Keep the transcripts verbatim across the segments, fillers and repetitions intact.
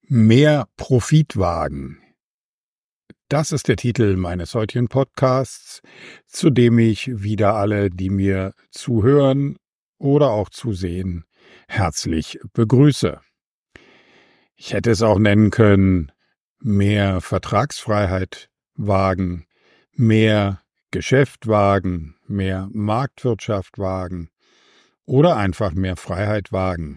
Mehr Profit wagen. Das ist der Titel meines heutigen Podcasts, zu dem ich wieder alle, die mir zuhören oder auch zusehen, herzlich begrüße. Ich hätte es auch nennen können, mehr Vertragsfreiheit wagen, mehr Geschäft wagen, mehr Marktwirtschaft wagen oder einfach mehr Freiheit wagen.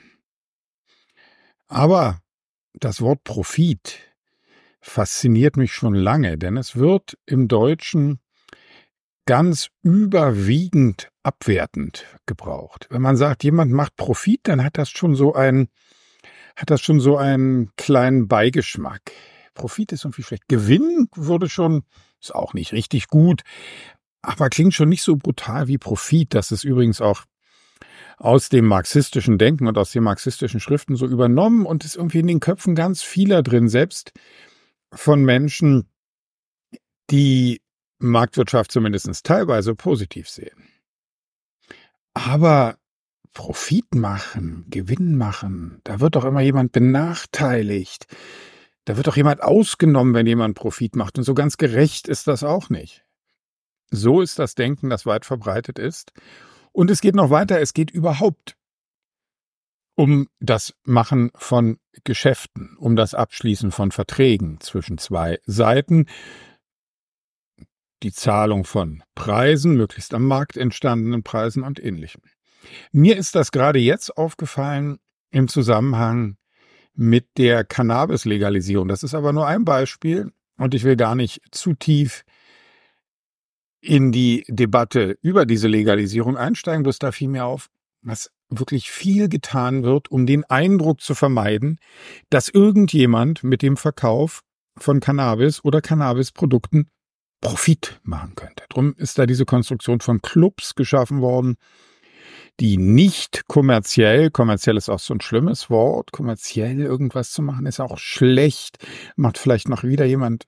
Aber das Wort Profit fasziniert mich schon lange, denn es wird im Deutschen ganz überwiegend abwertend gebraucht. Wenn man sagt, jemand macht Profit, dann hat das schon so einen, hat das schon so einen kleinen Beigeschmack. Profit ist irgendwie schlecht. Gewinn würde schon, ist auch nicht richtig gut, aber klingt schon nicht so brutal wie Profit. Das ist übrigens auch aus dem marxistischen Denken und aus den marxistischen Schriften so übernommen und ist irgendwie in den Köpfen ganz vieler drin, selbst von Menschen, die Marktwirtschaft zumindest teilweise positiv sehen. Aber Profit machen, Gewinn machen, da wird doch immer jemand benachteiligt. Da wird doch jemand ausgenommen, wenn jemand Profit macht. Und so ganz gerecht ist das auch nicht. So ist das Denken, das weit verbreitet ist. Und es geht noch weiter, es geht überhaupt um das Machen von Geschäften, um das Abschließen von Verträgen zwischen zwei Seiten, die Zahlung von Preisen, möglichst am Markt entstandenen Preisen und Ähnlichem. Mir ist das gerade jetzt aufgefallen im Zusammenhang mit der Cannabis-Legalisierung. Das ist aber nur ein Beispiel und ich will gar nicht zu tief in die Debatte über diese Legalisierung einsteigen, bloß da fiel mir auf, was wirklich viel getan wird, um den Eindruck zu vermeiden, dass irgendjemand mit dem Verkauf von Cannabis oder Cannabisprodukten Profit machen könnte. Drum ist da diese Konstruktion von Clubs geschaffen worden, die nicht kommerziell, kommerziell ist auch so ein schlimmes Wort, kommerziell irgendwas zu machen ist auch schlecht, macht vielleicht noch wieder jemand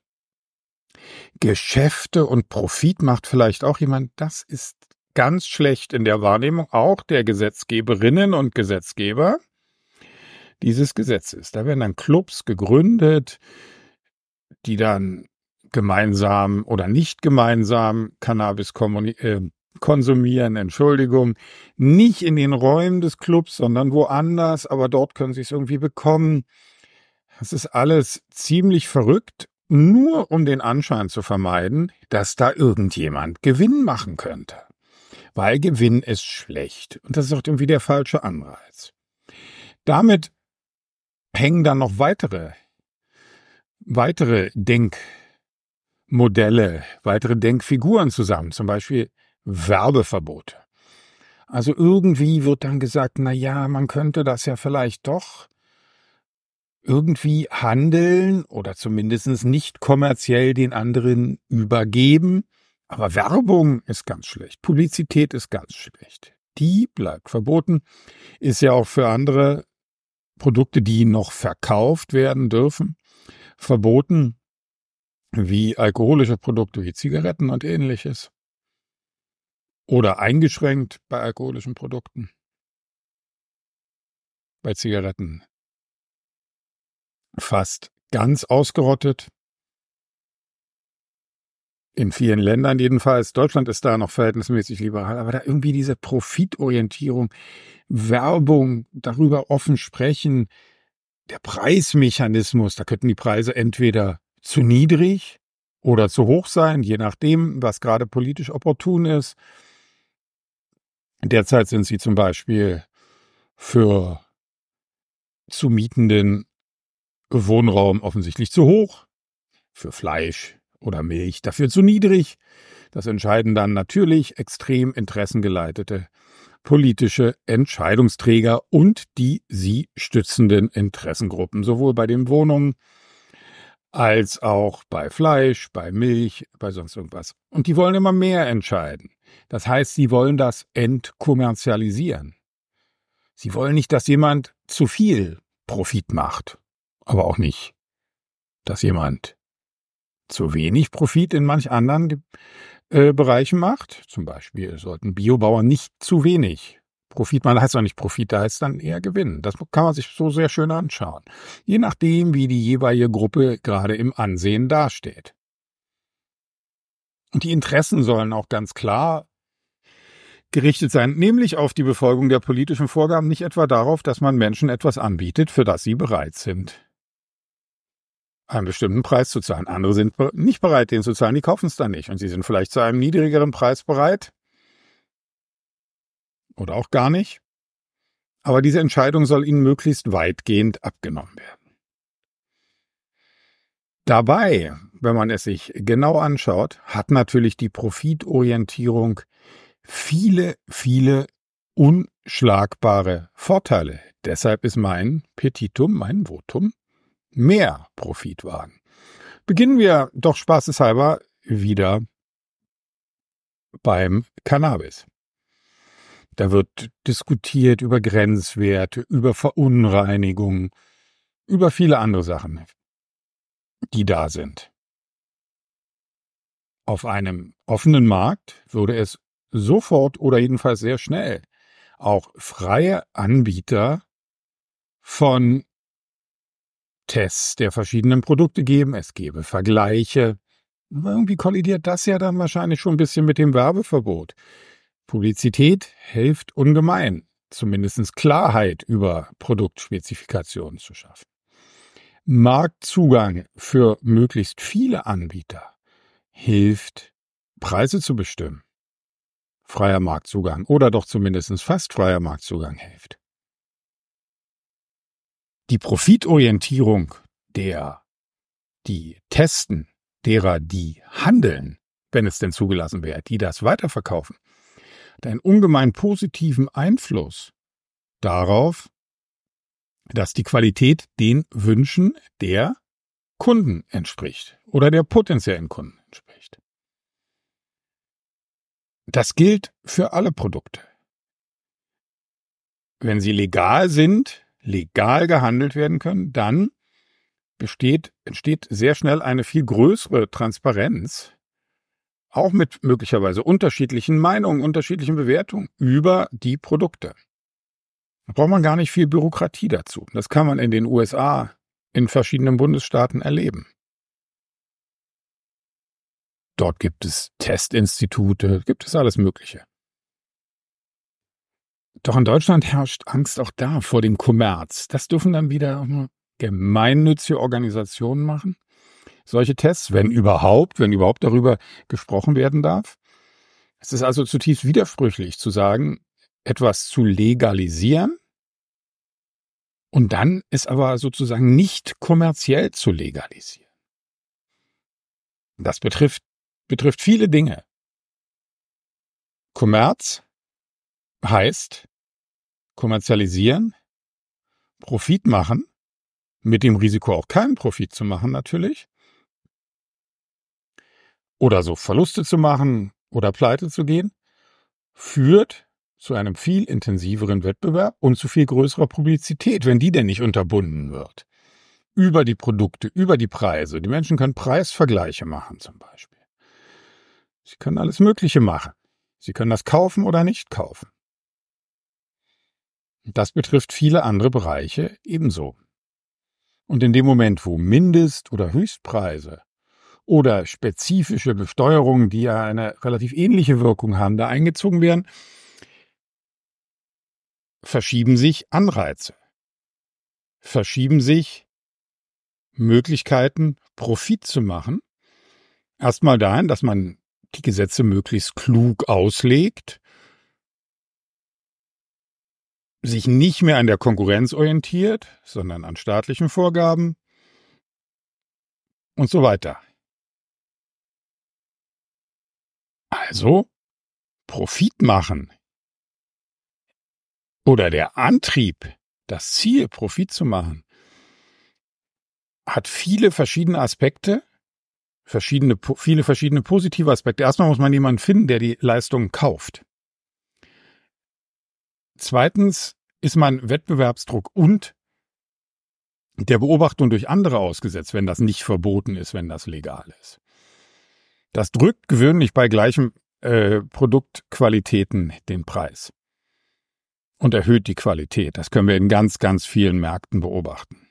Geschäfte und Profit macht vielleicht auch jemand, das ist ganz schlecht in der Wahrnehmung auch der Gesetzgeberinnen und Gesetzgeber dieses Gesetzes. Da werden dann Clubs gegründet, die dann gemeinsam oder nicht gemeinsam Cannabis äh, konsumieren, Entschuldigung, nicht in den Räumen des Clubs, sondern woanders, aber dort können sie es irgendwie bekommen. Das ist alles ziemlich verrückt, nur um den Anschein zu vermeiden, dass da irgendjemand Gewinn machen könnte. Weil Gewinn ist schlecht. Und das ist auch irgendwie der falsche Anreiz. Damit hängen dann noch weitere, weitere Denkmodelle, weitere Denkfiguren zusammen. Zum Beispiel Werbeverbote. Also irgendwie wird dann gesagt, na ja, man könnte das ja vielleicht doch irgendwie handeln oder zumindest nicht kommerziell den anderen übergeben. Aber Werbung ist ganz schlecht. Publizität ist ganz schlecht. Die bleibt verboten. Ist ja auch für andere Produkte, die noch verkauft werden dürfen, verboten. Wie alkoholische Produkte wie Zigaretten und Ähnliches. Oder eingeschränkt bei alkoholischen Produkten. Bei Zigaretten fast ganz ausgerottet. In vielen Ländern jedenfalls. Deutschland ist da noch verhältnismäßig liberal, aber da irgendwie diese Profitorientierung, Werbung, darüber offen sprechen, der Preismechanismus, da könnten die Preise entweder zu niedrig oder zu hoch sein, je nachdem, was gerade politisch opportun ist. Derzeit sind sie zum Beispiel für zu mietenden Wohnraum offensichtlich zu hoch, für Fleisch oder Milch dafür zu niedrig. Das entscheiden dann natürlich extrem interessengeleitete politische Entscheidungsträger und die sie stützenden Interessengruppen, sowohl bei den Wohnungen als auch bei Fleisch, bei Milch, bei sonst irgendwas. Und die wollen immer mehr entscheiden. Das heißt, sie wollen das entkommerzialisieren. Sie wollen nicht, dass jemand zu viel Profit macht, aber auch nicht, dass jemand zu wenig Profit in manch anderen äh, Bereichen macht. Zum Beispiel sollten Biobauern nicht zu wenig Profit machen. Das heißt doch nicht Profit, da heißt dann eher Gewinn. Das kann man sich so sehr schön anschauen. Je nachdem, wie die jeweilige Gruppe gerade im Ansehen dasteht. Und die Interessen sollen auch ganz klar gerichtet sein, nämlich auf die Befolgung der politischen Vorgaben, nicht etwa darauf, dass man Menschen etwas anbietet, für das sie bereit sind, einen bestimmten Preis zu zahlen. Andere sind nicht bereit, den zu zahlen, die kaufen es dann nicht. Und sie sind vielleicht zu einem niedrigeren Preis bereit oder auch gar nicht. Aber diese Entscheidung soll ihnen möglichst weitgehend abgenommen werden. Dabei, wenn man es sich genau anschaut, hat natürlich die Profitorientierung viele, viele unschlagbare Vorteile. Deshalb ist mein Petitum, mein Votum, mehr Profit wagen. Beginnen wir doch spaßeshalber wieder beim Cannabis. Da wird diskutiert über Grenzwerte, über Verunreinigung, über viele andere Sachen, die da sind. Auf einem offenen Markt würde es sofort oder jedenfalls sehr schnell auch freie Anbieter von Tests der verschiedenen Produkte geben. Es gäbe Vergleiche. Irgendwie kollidiert das ja dann wahrscheinlich schon ein bisschen mit dem Werbeverbot. Publizität hilft ungemein, zumindest Klarheit über Produktspezifikationen zu schaffen. Marktzugang für möglichst viele Anbieter hilft, Preise zu bestimmen. Freier Marktzugang oder doch zumindest fast freier Marktzugang hilft. Die Profitorientierung der, die testen, derer, die handeln, wenn es denn zugelassen wäre, die das weiterverkaufen, hat einen ungemein positiven Einfluss darauf, dass die Qualität den Wünschen der Kunden entspricht oder der potenziellen Kunden entspricht. Das gilt für alle Produkte. Wenn sie legal sind, legal gehandelt werden können, dann besteht, entsteht sehr schnell eine viel größere Transparenz, auch mit möglicherweise unterschiedlichen Meinungen, unterschiedlichen Bewertungen über die Produkte. Da braucht man gar nicht viel Bürokratie dazu. Das kann man in den U S A in verschiedenen Bundesstaaten erleben. Dort gibt es Testinstitute, gibt es alles Mögliche. Doch in Deutschland herrscht Angst auch da vor dem Kommerz. Das dürfen dann wieder nur gemeinnützige Organisationen machen. Solche Tests, wenn überhaupt, wenn überhaupt darüber gesprochen werden darf. Es ist also zutiefst widersprüchlich zu sagen, etwas zu legalisieren und dann es aber sozusagen nicht kommerziell zu legalisieren. Das betrifft, betrifft viele Dinge. Kommerz heißt kommerzialisieren, Profit machen, mit dem Risiko auch keinen Profit zu machen natürlich, oder so Verluste zu machen oder pleite zu gehen, führt zu einem viel intensiveren Wettbewerb und zu viel größerer Publizität, wenn die denn nicht unterbunden wird. Über die Produkte, über die Preise. Die Menschen können Preisvergleiche machen zum Beispiel. Sie können alles Mögliche machen. Sie können das kaufen oder nicht kaufen. Das betrifft viele andere Bereiche ebenso. Und in dem Moment, wo Mindest- oder Höchstpreise oder spezifische Besteuerungen, die ja eine relativ ähnliche Wirkung haben, da eingezogen werden, verschieben sich Anreize, verschieben sich Möglichkeiten, Profit zu machen. Erstmal dahin, dass man die Gesetze möglichst klug auslegt, sich nicht mehr an der Konkurrenz orientiert, sondern an staatlichen Vorgaben und so weiter. Also Profit machen oder der Antrieb, das Ziel, Profit zu machen, hat viele verschiedene Aspekte, verschiedene, viele verschiedene positive Aspekte. Erstmal muss man jemanden finden, der die Leistungen kauft. Zweitens ist man Wettbewerbsdruck und der Beobachtung durch andere ausgesetzt, wenn das nicht verboten ist, wenn das legal ist. Das drückt gewöhnlich bei gleichen äh, Produktqualitäten den Preis. und erhöht die Qualität. Das können wir in ganz, ganz vielen Märkten beobachten.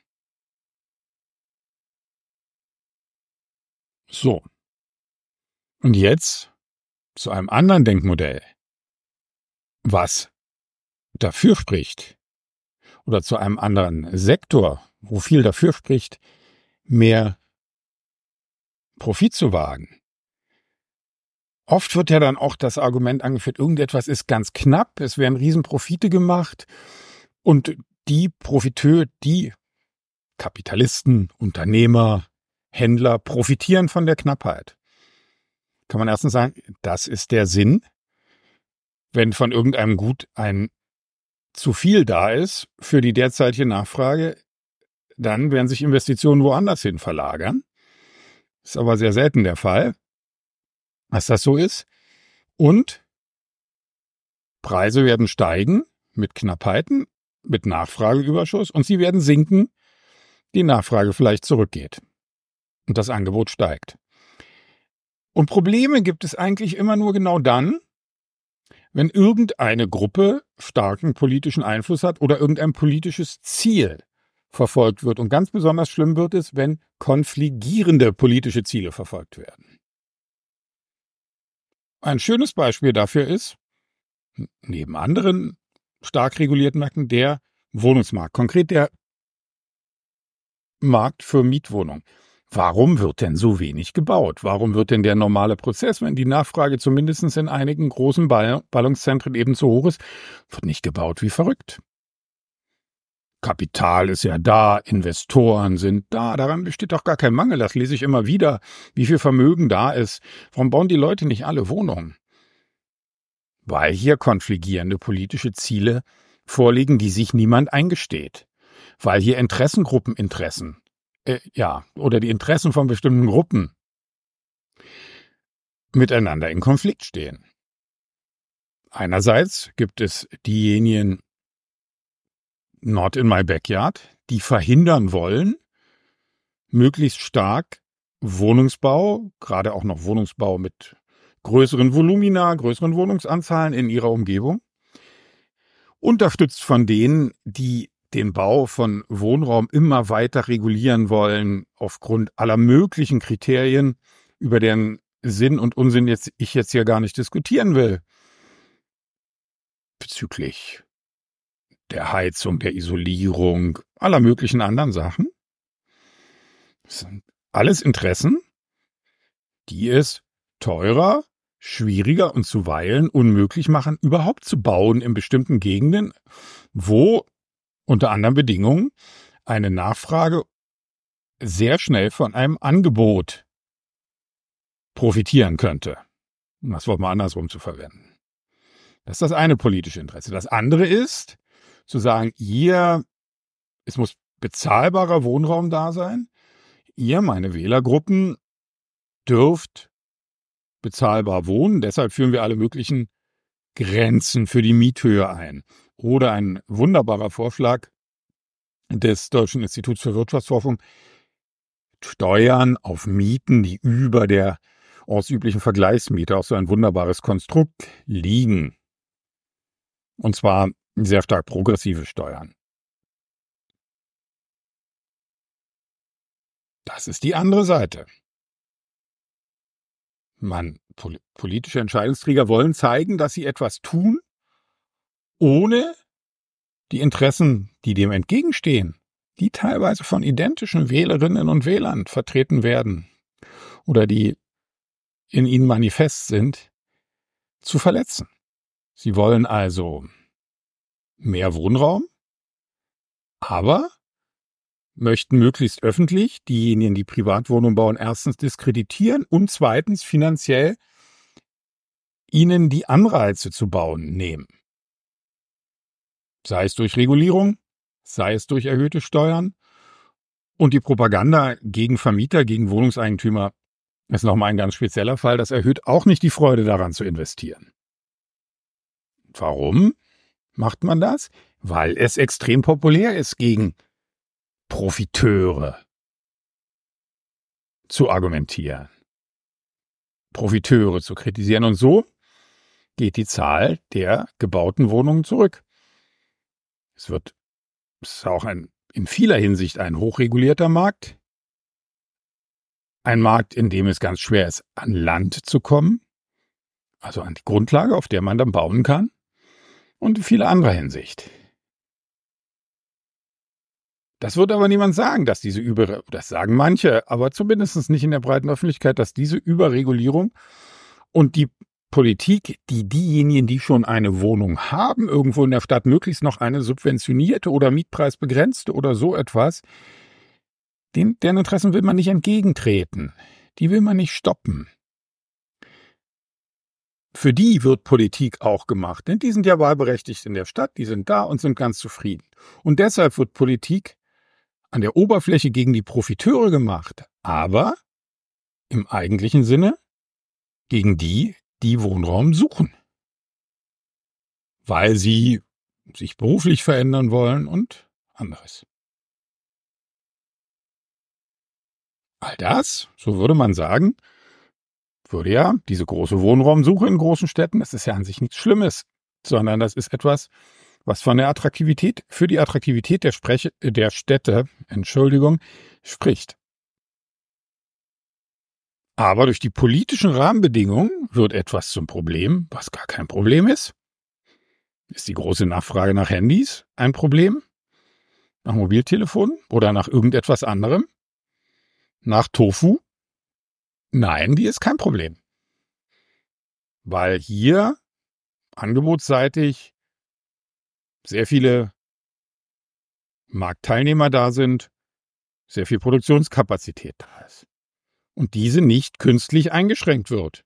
So. Und jetzt zu einem anderen Denkmodell, was dafür spricht, oder zu einem anderen Sektor, wo viel dafür spricht, mehr Profit zu wagen. Oft wird ja dann auch das Argument angeführt, irgendetwas ist ganz knapp, es werden Riesenprofite gemacht und die Profiteure, die Kapitalisten, Unternehmer, Händler profitieren von der Knappheit. Kann man erstens sagen, das ist der Sinn. Wenn von irgendeinem Gut ein zu viel da ist für die derzeitige Nachfrage, dann werden sich Investitionen woanders hin verlagern. Ist aber sehr selten der Fall, dass das so ist. Und Preise werden steigen mit Knappheiten, mit Nachfrageüberschuss und sie werden sinken, die Nachfrage vielleicht zurückgeht und das Angebot steigt. Und Probleme gibt es eigentlich immer nur genau dann, wenn irgendeine Gruppe starken politischen Einfluss hat oder irgendein politisches Ziel verfolgt wird. Und ganz besonders schlimm wird es, wenn konfligierende politische Ziele verfolgt werden. Ein schönes Beispiel dafür ist, neben anderen stark regulierten Märkten, der Wohnungsmarkt, konkret der Markt für Mietwohnungen. Warum wird denn so wenig gebaut? Warum wird denn der normale Prozess, wenn die Nachfrage zumindest in einigen großen Ball- Ballungszentren eben so hoch ist, wird nicht gebaut wie verrückt? Kapital ist ja da, Investoren sind da, daran besteht doch gar kein Mangel, das lese ich immer wieder, wie viel Vermögen da ist. Warum bauen die Leute nicht alle Wohnungen? Weil hier konfligierende politische Ziele vorliegen, die sich niemand eingesteht. Weil hier Interessengruppeninteressen Äh, ja, oder die Interessen von bestimmten Gruppen miteinander in Konflikt stehen. Einerseits gibt es diejenigen not in my backyard, die verhindern wollen, möglichst stark Wohnungsbau, gerade auch noch Wohnungsbau mit größeren Volumina, größeren Wohnungsanzahlen in ihrer Umgebung, unterstützt von denen, die den Bau von Wohnraum immer weiter regulieren wollen, aufgrund aller möglichen Kriterien, über deren Sinn und Unsinn jetzt, ich jetzt hier gar nicht diskutieren will. Bezüglich der Heizung, der Isolierung, aller möglichen anderen Sachen. Das sind alles Interessen, die es teurer, schwieriger und zuweilen unmöglich machen, überhaupt zu bauen in bestimmten Gegenden, wo unter anderen Bedingungen eine Nachfrage sehr schnell von einem Angebot profitieren könnte. Um das Wort mal andersrum zu verwenden. Das ist das eine politische Interesse. Das andere ist, zu sagen, hier, es muss bezahlbarer Wohnraum da sein. Ihr, meine Wählergruppen, dürft bezahlbar wohnen. Deshalb führen wir alle möglichen Grenzen für die Miethöhe ein. Oder ein wunderbarer Vorschlag des Deutschen Instituts für Wirtschaftsforschung, Steuern auf Mieten, die über der ortsüblichen Vergleichsmiete, auch so ein wunderbares Konstrukt, liegen. Und zwar sehr stark progressive Steuern. Das ist die andere Seite. Man, pol- politische Entscheidungsträger wollen zeigen, dass sie etwas tun, ohne die Interessen, die dem entgegenstehen, die teilweise von identischen Wählerinnen und Wählern vertreten werden oder die in ihnen manifest sind, zu verletzen. Sie wollen also mehr Wohnraum, aber möchten möglichst öffentlich diejenigen, die Privatwohnungen bauen, erstens diskreditieren und zweitens finanziell ihnen die Anreize zu bauen nehmen. Sei es durch Regulierung, sei es durch erhöhte Steuern. Und die Propaganda gegen Vermieter, gegen Wohnungseigentümer ist nochmal ein ganz spezieller Fall. Das erhöht auch nicht die Freude daran zu investieren. Warum macht man das? Weil es extrem populär ist, gegen Profiteure zu argumentieren, Profiteure zu kritisieren. Und so geht die Zahl der gebauten Wohnungen zurück. Es wird, es ist auch ein, in vieler Hinsicht ein hochregulierter Markt. Ein Markt, in dem es ganz schwer ist, an Land zu kommen. Also an die Grundlage, auf der man dann bauen kann. Und in vieler anderer Hinsicht. Das wird aber niemand sagen, dass diese Über, das sagen manche, aber zumindest nicht in der breiten Öffentlichkeit, dass diese Überregulierung und die Politik, die diejenigen, die schon eine Wohnung haben, irgendwo in der Stadt, möglichst noch eine subventionierte oder mietpreisbegrenzte oder so etwas, den, deren Interessen will man nicht entgegentreten. Die will man nicht stoppen. Für die wird Politik auch gemacht, denn die sind ja wahlberechtigt in der Stadt, die sind da und sind ganz zufrieden. Und deshalb wird Politik an der Oberfläche gegen die Profiteure gemacht, aber im eigentlichen Sinne gegen die, die Wohnraum suchen, weil sie sich beruflich verändern wollen und anderes. All das, so würde man sagen, würde ja diese große Wohnraumsuche in großen Städten, das ist ja an sich nichts Schlimmes, sondern das ist etwas, was von der Attraktivität, für die Attraktivität der, Sprech, der Städte, Entschuldigung, spricht. Aber durch die politischen Rahmenbedingungen wird etwas zum Problem, was gar kein Problem ist. Ist die große Nachfrage nach Handys ein Problem? Nach Mobiltelefonen oder nach irgendetwas anderem? Nach Tofu? Nein, die ist kein Problem. Weil hier angebotsseitig sehr viele Marktteilnehmer da sind, sehr viel Produktionskapazität da ist. Und diese nicht künstlich eingeschränkt wird.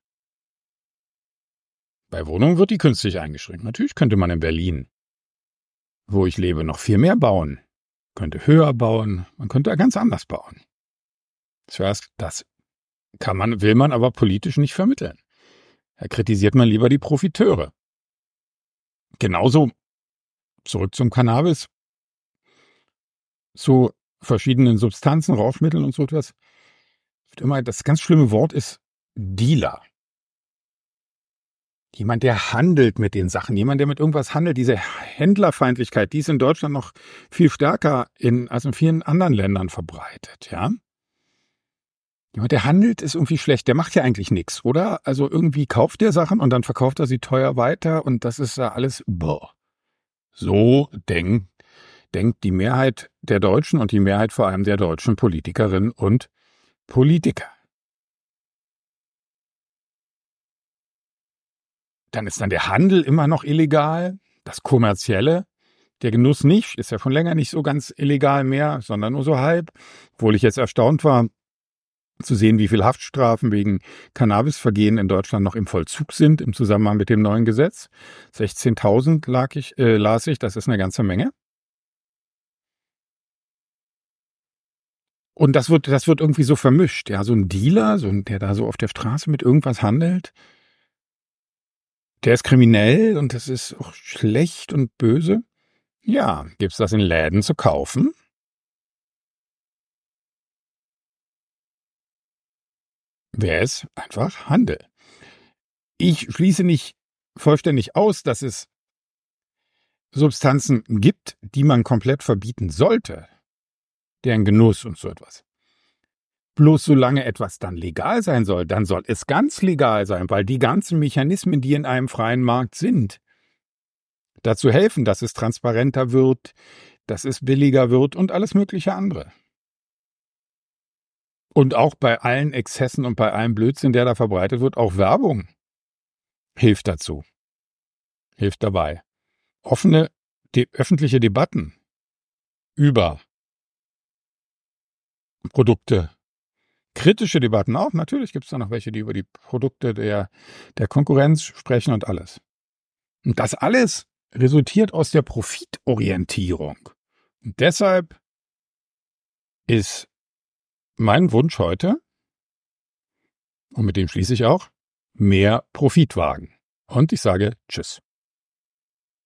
Bei Wohnungen wird die künstlich eingeschränkt. Natürlich könnte man in Berlin, wo ich lebe, noch viel mehr bauen. Könnte höher bauen, man könnte ganz anders bauen. Zuerst, das kann man, will man aber politisch nicht vermitteln. Da kritisiert man lieber die Profiteure. Genauso, zurück zum Cannabis, zu verschiedenen Substanzen, Rauschmitteln und so etwas. Immer, das ganz schlimme Wort ist Dealer. Jemand, der handelt mit den Sachen, jemand, der mit irgendwas handelt, diese Händlerfeindlichkeit, die ist in Deutschland noch viel stärker in, als in vielen anderen Ländern verbreitet, ja. Jemand, der handelt, ist irgendwie schlecht, der macht ja eigentlich nichts, oder? Also irgendwie kauft der Sachen und dann verkauft er sie teuer weiter und das ist ja alles, boah. So denkt, denkt die Mehrheit der Deutschen und die Mehrheit vor allem der deutschen Politikerinnen und Politiker. Dann ist dann der Handel immer noch illegal, das Kommerzielle, der Genuss nicht, ist ja schon länger nicht so ganz illegal mehr, sondern nur so halb. Obwohl ich jetzt erstaunt war, zu sehen, wie viele Haftstrafen wegen Cannabisvergehen in Deutschland noch im Vollzug sind im Zusammenhang mit dem neuen Gesetz. sechzehntausend lag ich, äh, las ich, das ist eine ganze Menge. Und das wird, das wird irgendwie so vermischt, ja, so ein Dealer, so ein, der da so auf der Straße mit irgendwas handelt, der ist kriminell und das ist auch schlecht und böse. Ja, gibt's das in Läden zu kaufen? Wäre es einfach Handel. Ich schließe nicht vollständig aus, dass es Substanzen gibt, die man komplett verbieten sollte, deren Genuss und so etwas. Bloß solange etwas dann legal sein soll, dann soll es ganz legal sein, weil die ganzen Mechanismen, die in einem freien Markt sind, dazu helfen, dass es transparenter wird, dass es billiger wird und alles mögliche andere. Und auch bei allen Exzessen und bei allem Blödsinn, der da verbreitet wird, auch Werbung hilft dazu, hilft dabei. Offene, de- öffentliche Debatten über Produkte, kritische Debatten auch, natürlich gibt es da noch welche, die über die Produkte der, der Konkurrenz sprechen und alles. Und das alles resultiert aus der Profitorientierung. Und deshalb ist mein Wunsch heute, und mit dem schließe ich auch, mehr Profit wagen. Und ich sage Tschüss.